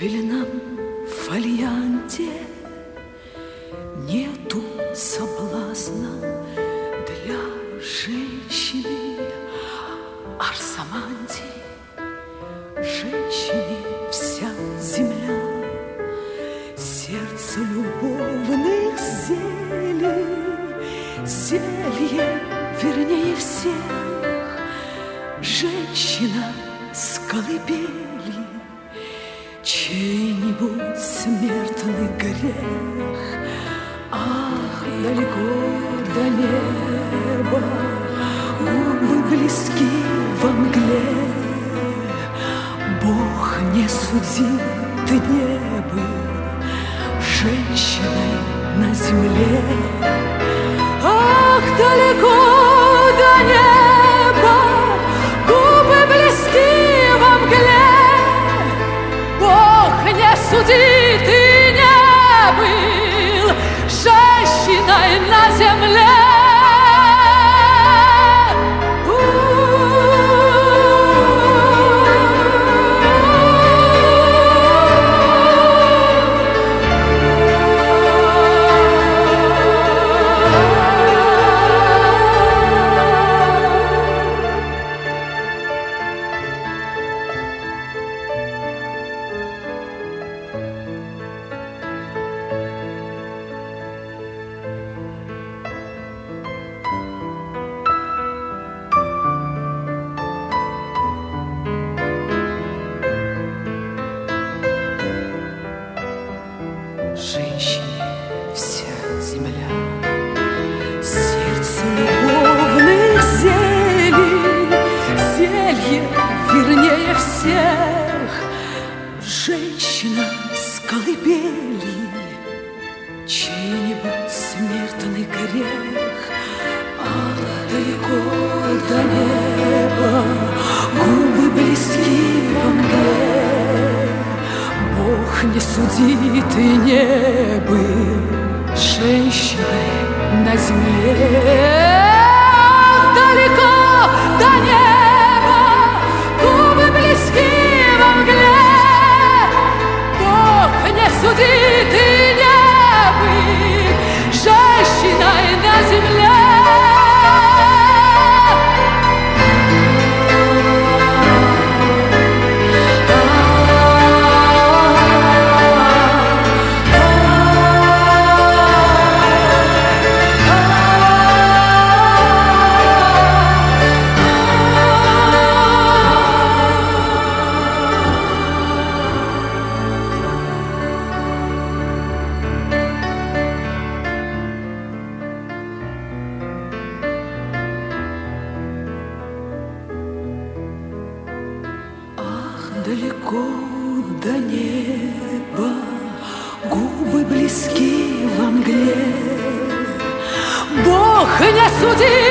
пеленом фолианте нету соблазна для женщины Арсаманди. Женщине вся земля, сердце любовных зелий, зелье вернее всех. Женщина с колыбели, чей-нибудь смертный грех. Ах, далеко до неба, губы близки во мгле. Бог не судит и не был женщиной на земле. Ах, далеко до неба, губы близки во мгле. Бог не судит и не был женщиной на земле. Женщине вся земля, сердце любовных зелий, зелье вернее всех. Женщина с колыбели, чей-нибудь смертный грех. Ах, далеко до неба, губы близки во мгле. Бог не судит и не был женщиной на земле. Далеко до неба, губы близки во мгле. Бог не судит и не был женщиной на земле. Далеко до неба, губы близки во мгле. Бог не судит